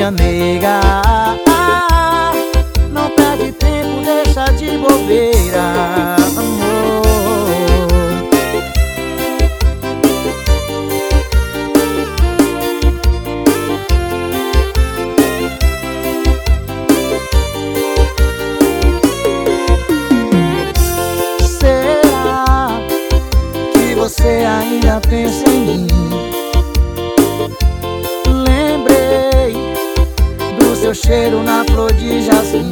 minha nega. Não perde tempo, deixa de bobeira, amor. Será que você ainda pensa em mim? Lembrei do seu cheiro na flor de jasmim.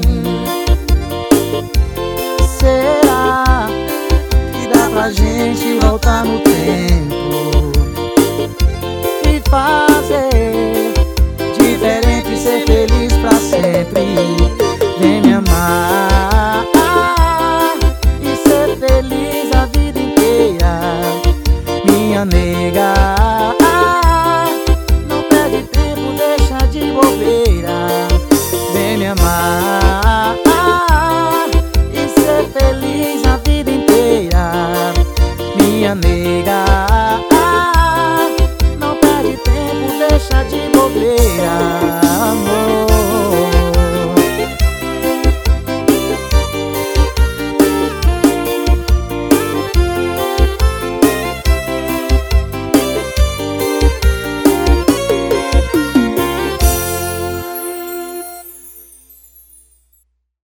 Será que dá pra gente voltar no tempo e fazer diferente, ser feliz pra sempre? Vem me amar e ser feliz a vida inteira, minha nega. Não perde tempo, deixa de bobeira. Vem me amar e ser feliz a vida inteira, minha nega. Não perde tempo, deixa de bobeira.